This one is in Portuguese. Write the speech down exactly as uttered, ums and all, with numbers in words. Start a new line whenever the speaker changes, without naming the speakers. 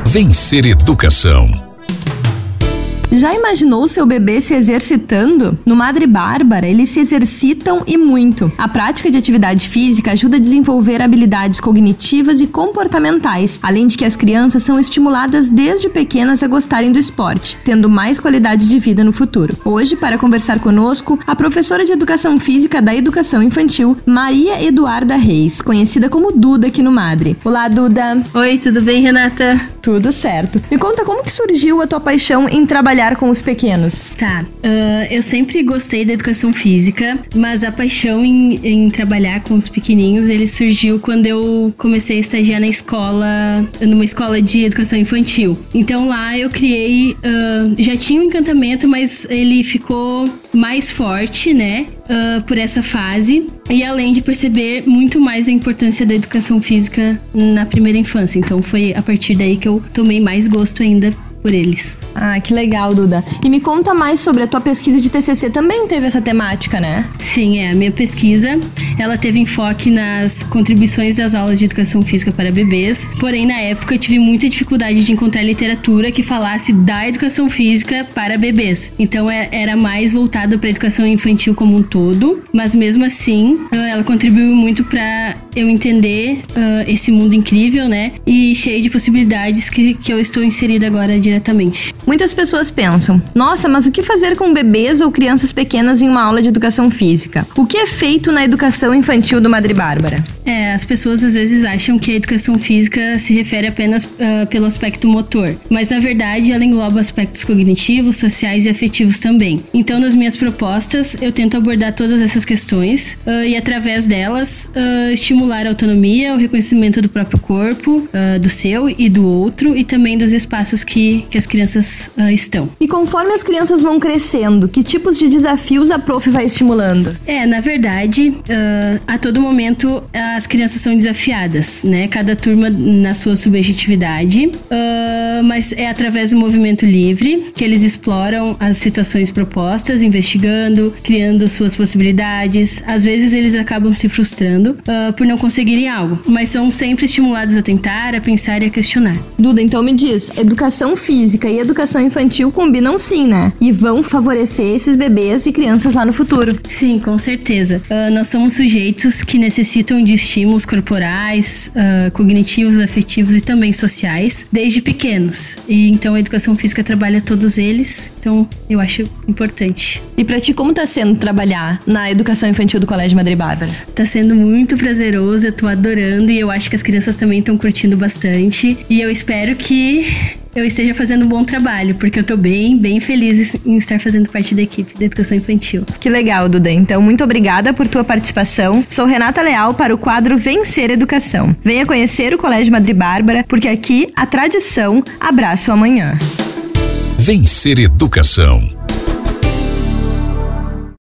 Vencer Educação.
Já imaginou seu bebê se exercitando? No Madre Bárbara, eles se exercitam e muito. A prática de atividade física ajuda a desenvolver habilidades cognitivas e comportamentais, além de que as crianças são estimuladas desde pequenas a gostarem do esporte, tendo mais qualidade de vida no futuro. Hoje, para conversar conosco, a professora de Educação Física da Educação Infantil, Maria Eduarda Reis, conhecida como Duda aqui no Madre. Olá, Duda!
Oi, tudo bem, Renata?
Tudo certo. Me conta como que surgiu a tua paixão em trabalhar com os pequenos.
Tá, uh, eu sempre gostei da educação física, mas a paixão em, em trabalhar com os pequenininhos, ele surgiu quando eu comecei a estagiar na escola, numa escola de educação infantil. Então lá eu criei, uh, já tinha um encantamento, mas ele ficou mais forte, né? Uh, por essa fase, e além de perceber muito mais a importância da educação física na primeira infância. Então foi a partir daí que eu tomei mais gosto ainda por eles.
Ah, que legal, Duda. E me conta mais sobre a tua pesquisa de T C C, também teve essa temática, né?
Sim, é. A minha pesquisa, ela teve enfoque nas contribuições das aulas de educação física para bebês, porém, na época, eu tive muita dificuldade de encontrar literatura que falasse da educação física para bebês. Então, é, era mais voltada para a educação infantil como um todo, mas mesmo assim, ela contribuiu muito para eu entender uh, esse mundo incrível, né? E cheio de possibilidades que, que eu estou inserida agora diretamente.
Muitas pessoas pensam, nossa, mas o que fazer com bebês ou crianças pequenas em uma aula de educação física? O que é feito na educação infantil do Madre Bárbara?
É, as pessoas às vezes acham que a educação física se refere apenas uh, pelo aspecto motor, mas na verdade ela engloba aspectos cognitivos, sociais e afetivos também. Então, nas minhas propostas, eu tento abordar todas essas questões uh, e através delas uh, estimular a autonomia, o reconhecimento do próprio corpo, uh, do seu e do outro, e também dos espaços que, que as crianças Uh, estão.
E conforme as crianças vão crescendo, que tipos de desafios a prof vai estimulando?
É, na verdade, uh, a todo momento as crianças são desafiadas, né? Cada turma na sua subjetividade, uh, mas é através do movimento livre que eles exploram as situações propostas, investigando, criando suas possibilidades. Às vezes eles acabam se frustrando uh, por não conseguirem algo, mas são sempre estimulados a tentar, a pensar e a questionar.
Duda, então me diz, educação física e educação infantil combinam sim, né? E vão favorecer esses bebês e crianças lá no futuro.
Sim, com certeza. Uh, nós somos sujeitos que necessitam de estímulos corporais, uh, cognitivos, afetivos e também sociais, desde pequenos. E então a educação física trabalha todos eles, então eu acho importante.
E pra ti, como tá sendo trabalhar na educação infantil do Colégio Madre Bárbara?
Tá sendo muito prazeroso, eu tô adorando e eu acho que as crianças também estão curtindo bastante. E eu espero que eu esteja fazendo um bom trabalho, porque eu tô bem, bem feliz em estar fazendo parte da equipe da educação infantil.
Que legal, Duda. Então, muito obrigada por tua participação. Sou Renata Leal para o quadro Vencer Educação. Venha conhecer o Colégio Madre Bárbara, porque aqui a tradição abraça o amanhã.
Vencer Educação.